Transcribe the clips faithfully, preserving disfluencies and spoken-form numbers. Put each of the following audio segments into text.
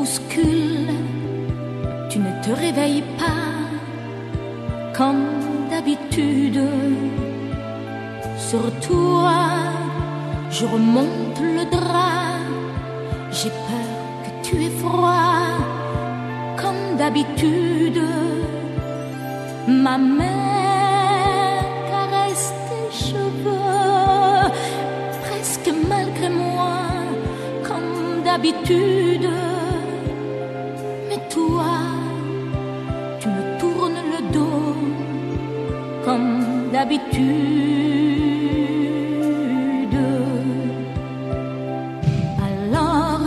bouscule, tu ne te réveilles pas comme d'habitude. Sur toi, je remonte le drap, j'ai peur que tu aies froid comme d'habitude. Ma main caresse tes cheveux, presque malgré moi, comme d'habitude. Mais toi, tu me tournes le dos, comme d'habitude. Alors,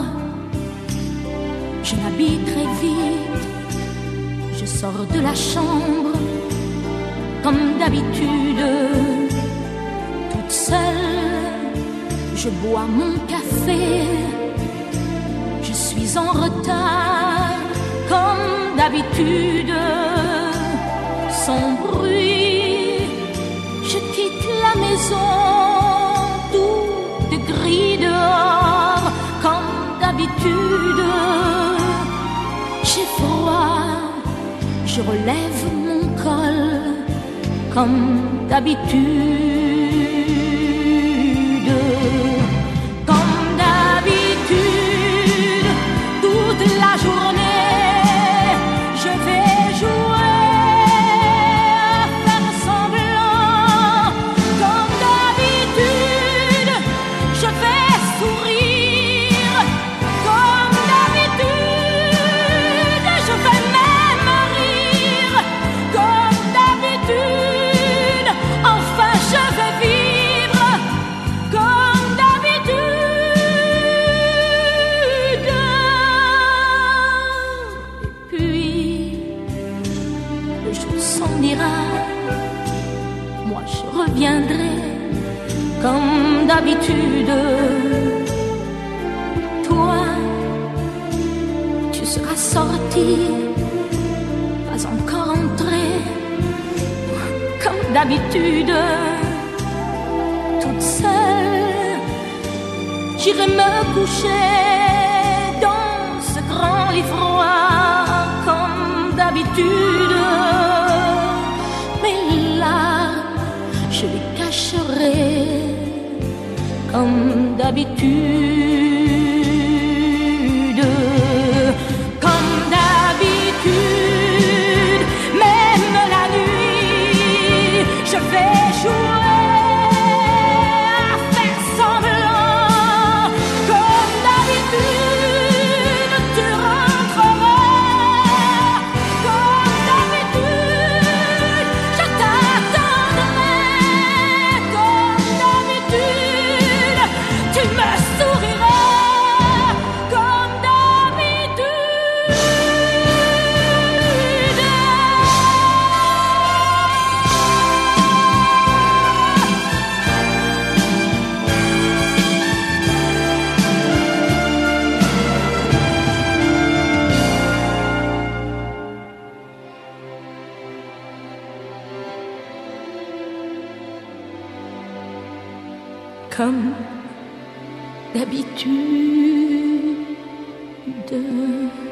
je m'habille très vite, je sors de la chambre, comme d'habitude. Toute seule, je bois mon café, je suis en retard, comme d'habitude. Sans bruit, je quitte la maison, tout est gris dehors, comme d'habitude. J'ai froid, je relève mon col, comme d'habitude. Comme d'habitude, toute la journée, je vais jouer à faire semblant. Comme d'habitude, je vais sourire. Comme d'habitude, je vais même rire. Comme d'habitude, enfin je vais vivre. Comme d'habitude. Et puis, le jour s'en ira, moi je reviendrai comme d'habitude. Toi, tu seras sorti, pas encore entré, comme d'habitude. Toute seule, j'irai me coucher dans ce grand lit froid, comme d'habitude. Mais là, je les cacherai, comme d'habitude. Comme d'habitude, même la nuit, je vais jouer à faire semblant. Comme d'habitude, tu rentreras. Comme d'habitude, je t'attendrai. Comme d'habitude, tu me souriras. Comme d'habitude. Comme d'habitude.